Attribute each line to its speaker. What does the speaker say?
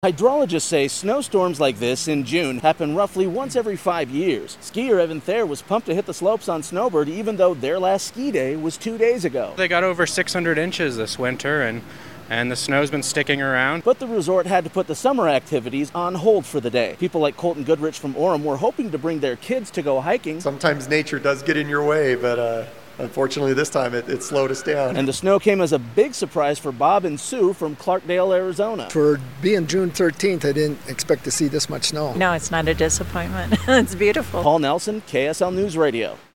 Speaker 1: Hydrologists say snowstorms like this in June happen roughly once every 5 years. Skier Evan Thayer was pumped to hit the slopes on Snowbird even though their last ski day was 2 days ago.
Speaker 2: They got over 600 inches this winter and the snow's been sticking around.
Speaker 1: But the resort had to put the summer activities on hold for the day. People like Colton Goodrich from Orem were hoping to bring their kids to go hiking.
Speaker 3: Sometimes nature does get in your way, but unfortunately this time it slowed us down.
Speaker 1: And the snow came as a big surprise for Bob and Sue from Clarkdale, Arizona.
Speaker 4: For being June 13th, I didn't expect to see this much snow.
Speaker 5: No, it's not a disappointment. It's beautiful.
Speaker 1: Paul Nelson, KSL News Radio.